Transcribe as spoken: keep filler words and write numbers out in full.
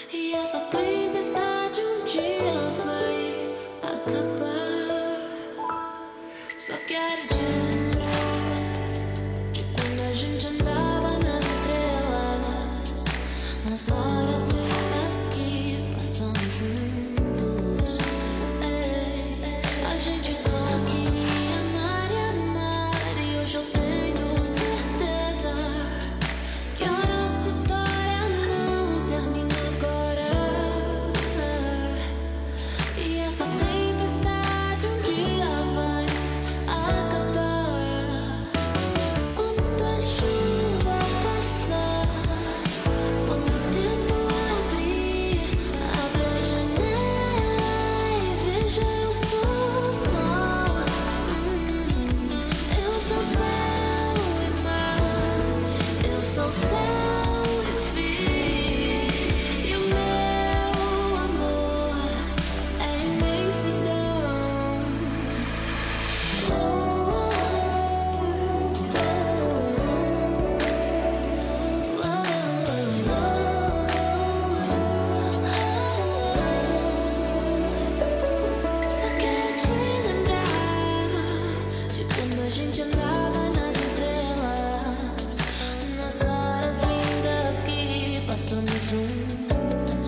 E essa tempestade um dia vai acabar. Só quero te lembrar de quando a gente andava nas estrelas, nas horas lindas que passamos juntos. Ei, a gente só queria amar e amar, e hoje eu tenho certeza que a nossa história não termina agora. E essa tempestade um dia vai acabar. Quando a chuva passar, quando o tempo abrir, abre a janela e veja, eu sou o sol. Hum, eu sou céu e mar, eu sou céu e fim. E o meu amor é imensidão. Oh, oh, só quero te lembrar de quando a gente andava nas estrelas, nas horas lindas que passamos juntos.